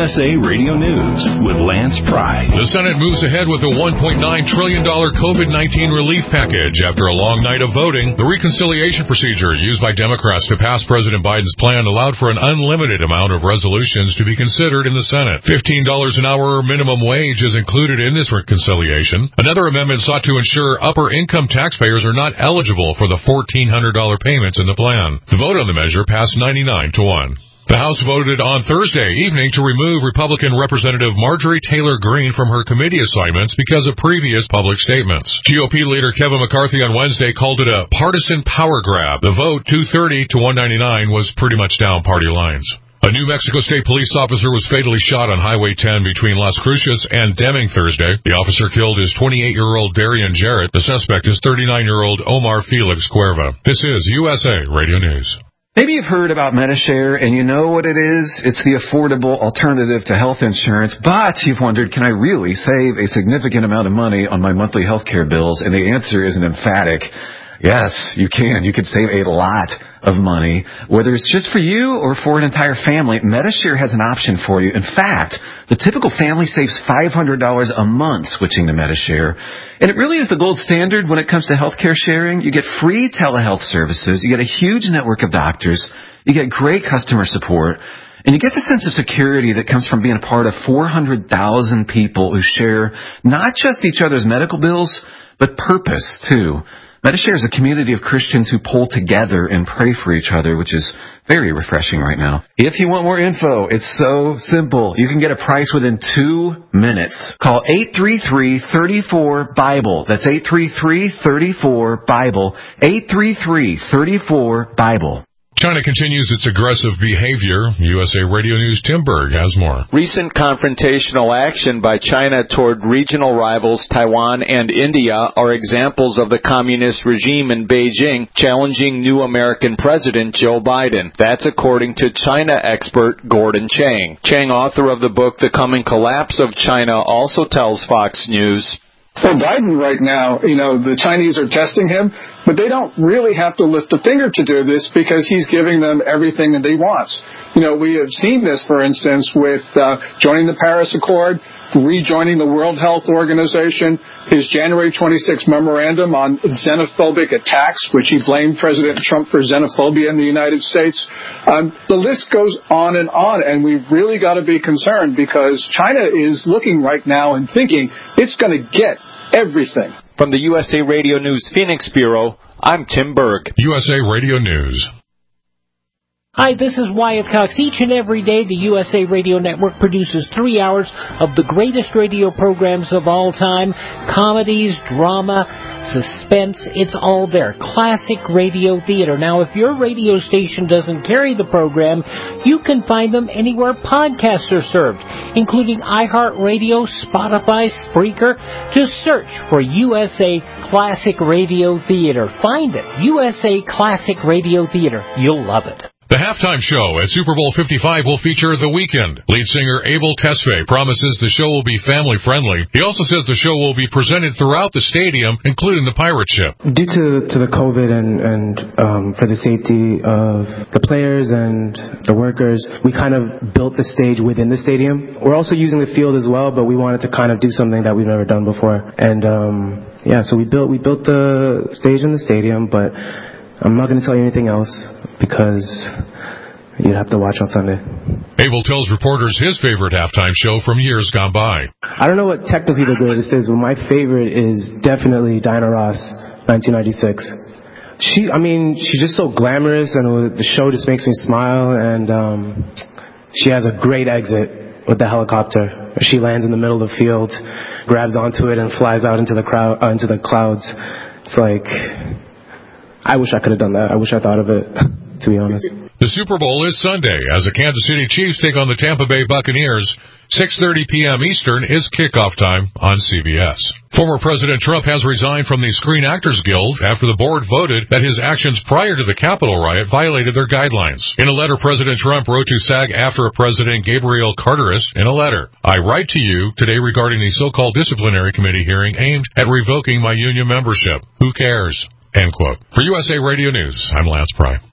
USA Radio News with Lance Pry. The Senate moves ahead with a $1.9 trillion COVID-19 relief package. After a long night of voting, the reconciliation procedure used by Democrats to pass President Biden's plan allowed for an unlimited amount of resolutions to be considered in the Senate. $15 an hour minimum wage is included in this reconciliation. Another amendment sought to ensure upper-income taxpayers are not eligible for the $1,400 payments in the plan. The vote on the measure passed 99-1. The House voted on Thursday evening to remove Republican Representative Marjorie Taylor Greene from her committee assignments because of previous public statements. GOP leader Kevin McCarthy on Wednesday called it a partisan power grab. The vote, 230 to 199, was pretty much down party lines. A New Mexico State police officer was fatally shot on Highway 10 between Las Cruces and Deming Thursday. The officer killed his 28-year-old Darian Jarrett. The suspect is 39-year-old Omar Felix Cuerva. This is USA Radio News. Maybe you've heard about Medi-Share, and you know what it is. It's the affordable alternative to health insurance, but you've wondered, can I really save a significant amount of money on my monthly health care bills? And the answer is an emphatic yes, you can. You could save a lot of money, whether it's just for you or for an entire family. Medi-Share has an option for you. In fact, the typical family saves $500 a month switching to Medi-Share. And it really is the gold standard when it comes to healthcare sharing. You get free telehealth services. You get a huge network of doctors. You get great customer support. And you get the sense of security that comes from being a part of 400,000 people who share not just each other's medical bills, but purpose, too. Medi-Share is a community of Christians who pull together and pray for each other, which is very refreshing right now. If you want more info, it's so simple. You can get a price within 2 minutes. Call 833-34-BIBLE. That's 833-34-BIBLE. 833-34-BIBLE. China continues its aggressive behavior. USA Radio News' Tim Berg has more. Recent confrontational action by China toward regional rivals Taiwan and India are examples of the communist regime in Beijing challenging new American President Joe Biden. That's according to China expert Gordon Chang. Chang, author of the book The Coming Collapse of China, also tells Fox News, well, Biden right now, the Chinese are testing him, but they don't really have to lift a finger to do this because he's giving them everything that he wants. We have seen this, for instance, with joining the Paris Accord, rejoining the World Health Organization, his January 26 memorandum on xenophobic attacks, which he blamed President Trump for xenophobia in the United States. The list goes on, and we've really got to be concerned because China is looking right now and thinking it's going to get everything. From the USA Radio News Phoenix Bureau, I'm Tim Berg. USA Radio News. Hi, this is Wyatt Cox. Each and every day, the USA Radio Network produces 3 hours of the greatest radio programs of all time. Comedies, drama, suspense, it's all there. Classic radio theater. Now, if your radio station doesn't carry the program, you can find them anywhere podcasts are served, including iHeartRadio, Spotify, Spreaker. Just search for USA Classic Radio Theater. Find it. USA Classic Radio Theater. You'll love it. The halftime show at Super Bowl 55 will feature The Weeknd. Lead singer Abel Tesfaye promises the show will be family-friendly. He also says the show will be presented throughout the stadium, including the pirate ship. Due to the COVID and for the safety of the players and the workers, we kind of built the stage within the stadium. We're also using the field as well, but we wanted to kind of do something that we've never done before. And so we built the stage in the stadium, but I'm not going to tell you anything else because you'd have to watch on Sunday. Abel tells reporters his favorite halftime show from years gone by. I don't know what technically the greatest is, but my favorite is definitely Diana Ross, 1996. She's just so glamorous, and the show just makes me smile, and she has a great exit with the helicopter. She lands in the middle of the field, grabs onto it, and flies out into the clouds. It's like, I wish I could have done that. I wish I thought of it, to be honest. The Super Bowl is Sunday as the Kansas City Chiefs take on the Tampa Bay Buccaneers. 6:30 p.m. Eastern is kickoff time on CBS. Former President Trump has resigned from the Screen Actors Guild after the board voted that his actions prior to the Capitol riot violated their guidelines. In a letter, President Trump wrote to SAG-AFTRA President Gabriel Carteris in a letter, "I write to you today regarding the so-called disciplinary committee hearing aimed at revoking my union membership. Who cares?" End quote. For USA Radio News, I'm Lance Pry.